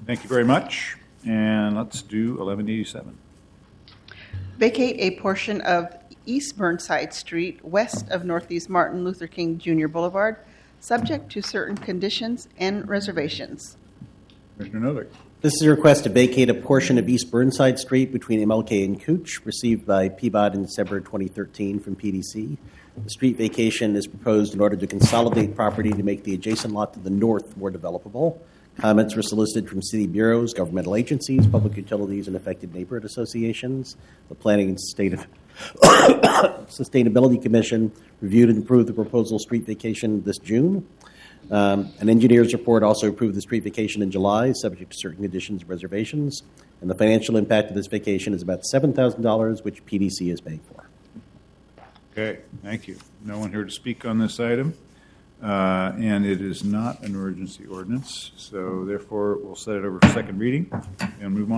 Thank you very much. And let's do 1187. Vacate a portion of East Burnside Street west of Northeast Martin Luther King Jr. Boulevard, subject to certain conditions and reservations. Commissioner Novick. This is a request to vacate a portion of East Burnside Street between MLK and Cooch, received by PBOT in December 2013 from PDC. The street vacation is proposed in order to consolidate property to make the adjacent lot to the north more developable. Comments were solicited from city bureaus, governmental agencies, public utilities, and affected neighborhood associations. The Planning and Sustainability Commission reviewed and approved the proposal street vacation this June. An engineer's report also approved the street vacation in July, subject to certain conditions and reservations. And the financial impact of this vacation is about $7,000, which PDC is paying for. Okay, thank you. No one here to speak on this item. And it is not an emergency ordinance, so therefore we'll set it over for second reading and move on.